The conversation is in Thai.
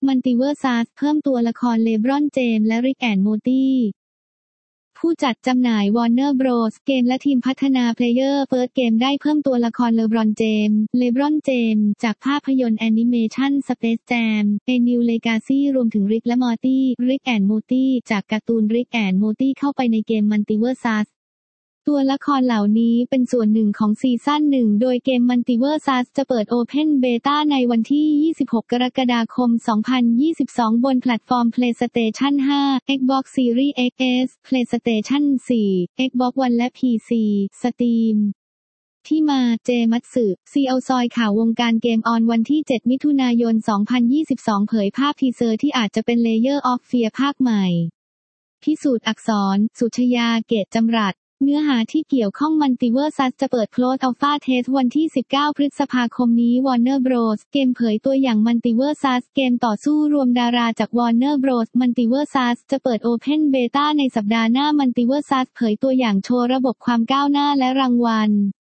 Multiverse เพิ่มตัวละครเลบรอนเจมส์และริกแอนด์มอร์ตี้ผู้จัดจำหน่าย Warner Bros. เกมและทีมพัฒนา Player First Game ได้เพิ่มตัวละครเลบรอนเจมส์จากภาพยนตร์แอนิเมชัน Space Jam: A New Legacy รวมถึงริกและมอร์ตี้ Rick and Morty จากการ์ตูน Rick and Morty เข้าไปในเกม Multiverse ตัวละครเหล่านี้เป็นส่วนหนึ่งของซีซั่น1โดยเกม Multiverse จะเปิด Open Beta ในวันที่ 26 กรกฎาคม 2022 บนแพลตฟอร์ม PlayStation 5, Xbox Series X, PlayStation 4, Xbox One และ PC, Steam ที่มา เจ มัตสึ CEO ซอยข่าววงการเกมออนวันที่ 7 มิถุนายน 2022 เผยภาพทีเซอร์ที่อาจจะเป็น Layer of Fear ภาคใหม่ พิสูจน์อักษร สุชยา เกตจำรัดเนื้อหาที่เกี่ยวข้อง Multiverse จะเปิดโพลตอัลฟาเทสวันที่ 19 พฤษภาคมนี้ Warner Bros. เกมเผยตัวอย่าง Multiverse เกมต่อสู้รวมดาราจาก Warner Bros. Multiverse จะเปิด Open Beta ในสัปดาห์หน้า Multiverse เผยตัวอย่างโชว์ระบบความก้าวหน้าและรางวัล